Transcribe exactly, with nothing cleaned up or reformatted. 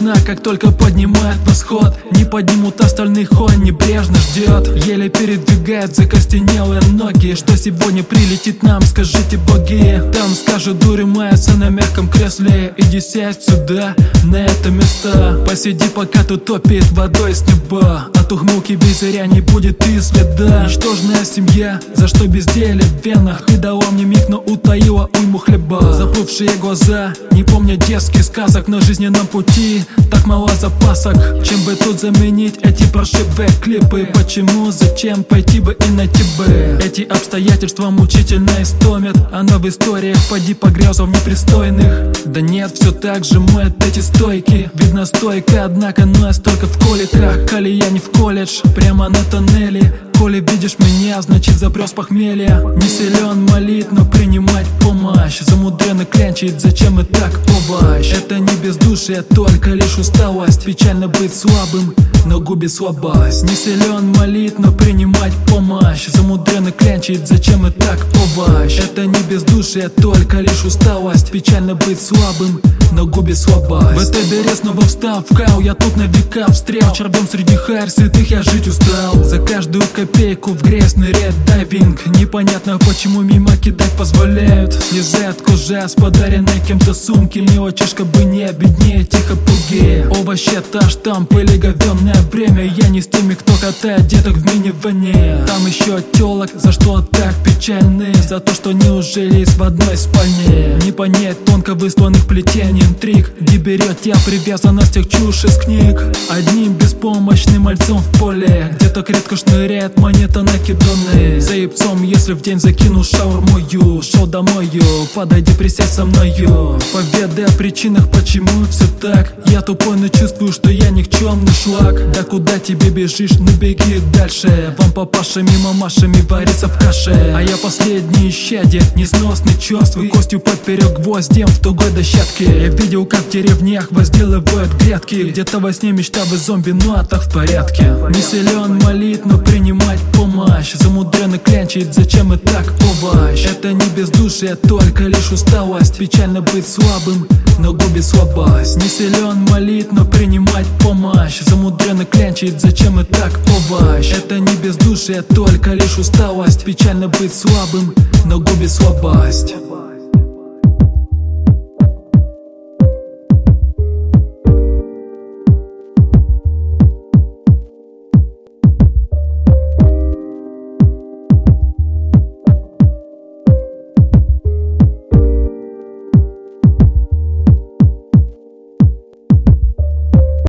весна, как только поднимает восход. Не поднимут остальных, он небрежно ждет. Еле передвигает закостенелые ноги. Что сегодня прилетит нам, скажите боги. Там скажут, дури мается на мягком кресле. Иди сядь сюда, на это место. Посиди, пока тут топит водой с неба. От ухмылки без зря не будет и следа. Ничтожная семья, за что безделие в венах. Ты дала мне миг, но утаила уйму хлеба. Заплывшие глаза, не помнят детских сказок. На жизненном пути так мало запасок. Чем бы тут заменить эти паршивые клипы? Почему, зачем пойти бы и найти бы? Эти обстоятельства мучительно истомят. Она в историях, поди погрязла в непристойных. Да нет, все так же моет эти стойки. Видно стойка, однако нас только в коликах. Колея не в колледж, прямо на тоннеле. Коли видишь меня, значит заброс похмелья. Не силен молит, но принимать помощь. Замудренно клянчить, зачем и так овощ? Это не бездушие, только лишь усталость. Печально быть слабым, но губит слабость. Не силен молит, но принимать помощь. Замудренно клянчить, зачем и так овощ? Это не бездушие, только лишь усталость. Печально быть слабым, но губит слабость. В этой дыре снова встал в кау, я тут на века встрял. Червем среди хайр святых я жить устал. За каждую копейку в грязь ныряет дайвинг. Непонятно, почему мимо кидать позволяют. Слезает кожа с подаренной кем-то сумки. Мелочишка бы не обеднее, тихо пуги. Овощи, та штамп или говенное время. Я не с теми, кто катает деток в мини-ване. Там еще телок, за что так печальны? За то, что не ужились в одной спальне. Не понять тонко высланных плетений интриг. Где берет я привязанностях чушь из книг. Одним беспомощным мальцом в поле. Где-то редко шныряет монета накиданы. За ебцом, если в день закину шаурмою. Шел домою, подойди присядь со мною. Поведай о причинах, почему все так. Я тупой, но чувствую, что я никчемный шлак. Да куда тебе бежишь, ну беги дальше. Вам папашами, мамашами варится в каше. А я последний исчадие, несносный черствый. Костью поперек гвоздем в тугой дощатке. Я видел, как в деревнях возделывают грядки. Где-то во сне мечтал бы зомби, ну а так в порядке. Не силен молит, но принимать помощь. Замудренно клянчить, зачем и так овощ? Это не бездушие, только лишь усталость. Печально быть слабым, но губит слабость. Не силен молит, но принимать помощь. Замудренно клянчить, зачем и так овощ? Это не бездушие, только лишь усталость. Печально быть слабым, но губит слабость.